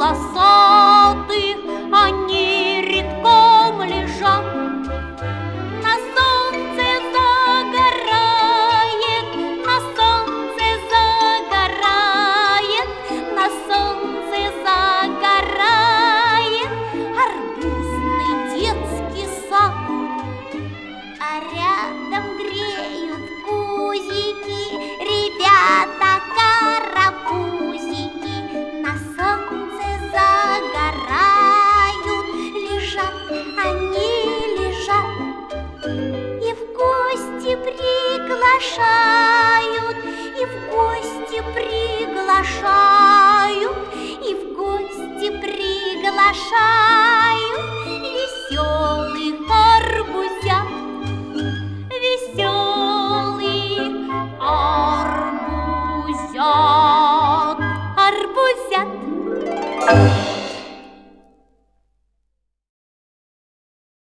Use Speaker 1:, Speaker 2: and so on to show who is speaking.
Speaker 1: полосатых, они редком лежат. На солнце загорает, на солнце загорает, на солнце загорает арбузный детский сад. А рядом греют пузики ребята карапузики. На солнце загорают, лежат, они лежат. И в гости приглашают, и в гости приглашают, и в гости приглашают веселых арбузят, веселых арбузят, арбузят.